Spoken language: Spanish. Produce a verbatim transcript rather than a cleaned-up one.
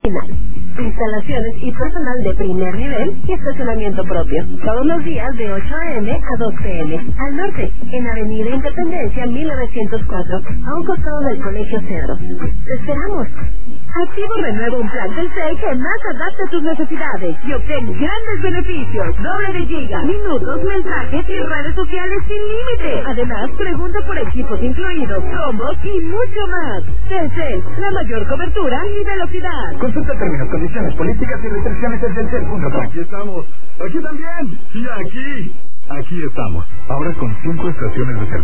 Instalaciones y personal de primer nivel y estacionamiento propio. Todos los días de ocho a eme a dos pe eme. Al norte, en Avenida Independencia mil novecientos cuatro, a un costado del Colegio Cedros. ¡Te esperamos! Activo renueva un plan del C E que más adapta a tus necesidades y obtén grandes beneficios. Doble de giga, minutos, mensajes y redes sociales sin límite. Además, pregunta por equipos incluidos, combos y mucho más. Telcel, la mayor cobertura y velocidad. Consulta términos, condiciones, políticas y restricciones en telcel punto com. Aquí estamos. Aquí también. Y aquí. Aquí estamos. Ahora con cinco estaciones de servicio.